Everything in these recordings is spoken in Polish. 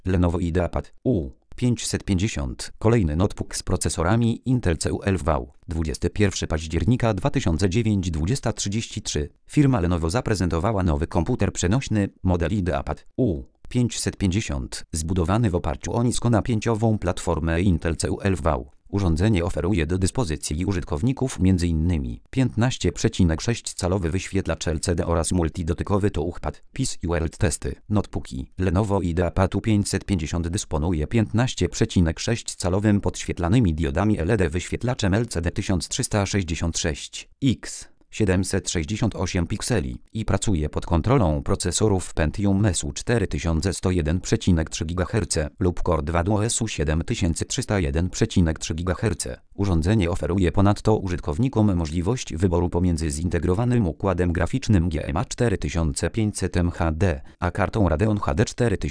Lenovo IdeaPad U550. Kolejny notebook z procesorami Intel CULV. 21 października 2009 20:33. Firma Lenovo zaprezentowała nowy komputer przenośny, model IdeaPad U550, zbudowany w oparciu o niskonapięciową platformę Intel CULV. Urządzenie oferuje do dyspozycji użytkowników m.in. 15,6-calowy wyświetlacz LCD oraz multidotykowy touchpad. PIS i World Testy. Notebooki Lenovo IdeaPad U550 dysponuje 15,6-calowym podświetlanymi diodami LED wyświetlaczem LCD 1366X 768 pikseli i pracuje pod kontrolą procesorów Pentium MSU 4101,3 GHz lub Core 2 Duo-SU 7301,3 GHz. Urządzenie oferuje ponadto użytkownikom możliwość wyboru pomiędzy zintegrowanym układem graficznym GMA 4500 MHD, a kartą Radeon HD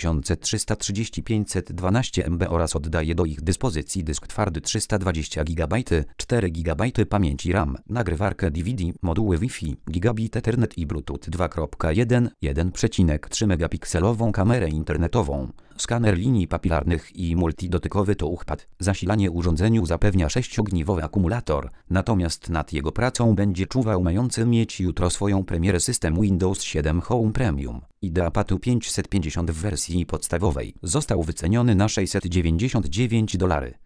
433512 MB oraz oddaje do ich dyspozycji dysk twardy 320 GB, 4 GB pamięci RAM, nagrywarkę DVD, moduły Wi-Fi, gigabit Ethernet i Bluetooth 2.1, 1,3 megapikselową kamerę internetową, skaner linii papilarnych i multidotykowy touchpad. Zasilanie urządzeniu zapewnia 6-ogniwowy akumulator, natomiast nad jego pracą będzie czuwał mający mieć jutro swoją premierę system Windows 7 Home Premium. IdeaPad U550 w wersji podstawowej został wyceniony na $699.